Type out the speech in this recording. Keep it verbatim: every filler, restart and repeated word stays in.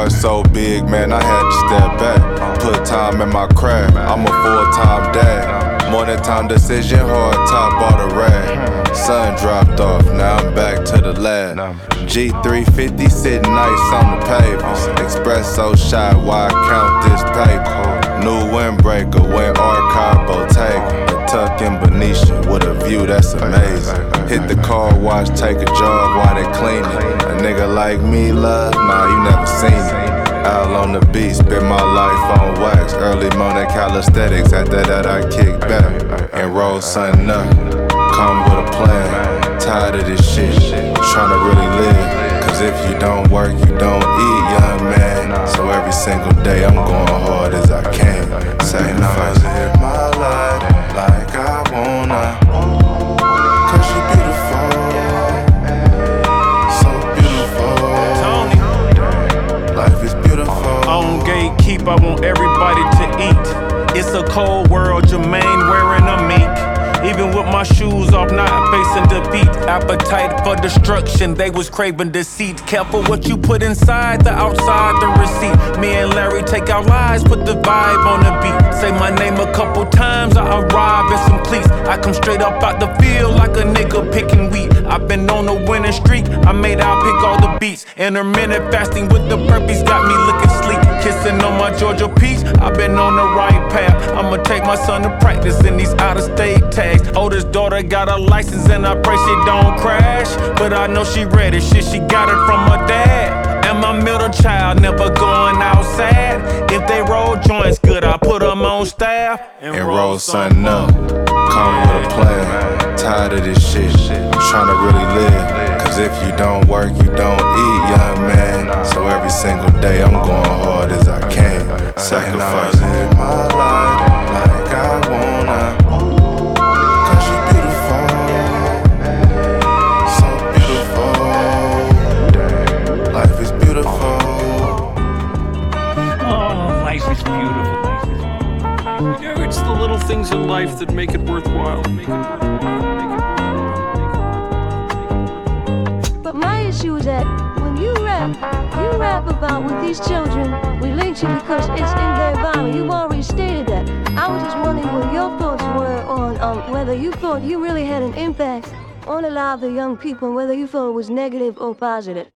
heart so big, man, I had to step back. Put time in my craft, I'm a full-time dad. Morning time decision, hard top, bought a rag. Sun dropped off, now I'm back to the lab. G three fifty sitting nice on the pavers. Espresso shot, why I count this paper? New windbreaker, went archive Bottega. Tuck in Benicia with a view that's amazing. Hit the car wash, take a jog while they clean it. A nigga like me, love, nah, you never seen it. Out on the beach, spend my life on wax. Early morning calisthenics, after that I kick back and roll something up. Come with a plan, tired of this shit, tryna really live. Cause if you don't work, you don't eat, young man. So every single day I'm going hard as I can. Sacrifice to live my life like I wanna. Cause you beautiful, so beautiful. Tony, life is beautiful. On gatekeep, I want everybody to eat. It's a cold world, Jermaine wearing a mink. Even with my shoes off, not facing defeat. Appetite for destruction, they was craving deceit. Careful what you put inside, the outside, the receipt. Me and Larry take our lives, put the vibe on the beat. Say my name a couple times, I arrive in some cleats. I come straight up out the field like a nigga picking wheat. I've been on a winning streak, I made out pick all the beats. Intermittent fasting with the burpees got me looking sleek. Kissing on my Georgia peach, I've been on the right path. I'ma take my son to practice in these out-of-state tags. Oldest daughter got a license and I pray she don't crash. But I know she ready, shit, she got it from her dad. And my middle child never going outside. If they roll joints good, I put them on staff and, and roll something up. Come with a plan, tired of this shit, tryna really live. Cause if you don't work, you don't eat, young man. So every single day I'm going hard as I can. Sacrifice to live my life like I wanna. You know, it's the little things in life that make it worthwhile. Make it worthwhile. Make it worthwhile. But my issue is that when you rap, you rap about with these children relate to because it's in their environment. You've already stated that. I was just wondering what your thoughts were on um, whether you thought you really had an impact on a lot of the young people and whether you thought it was negative or positive.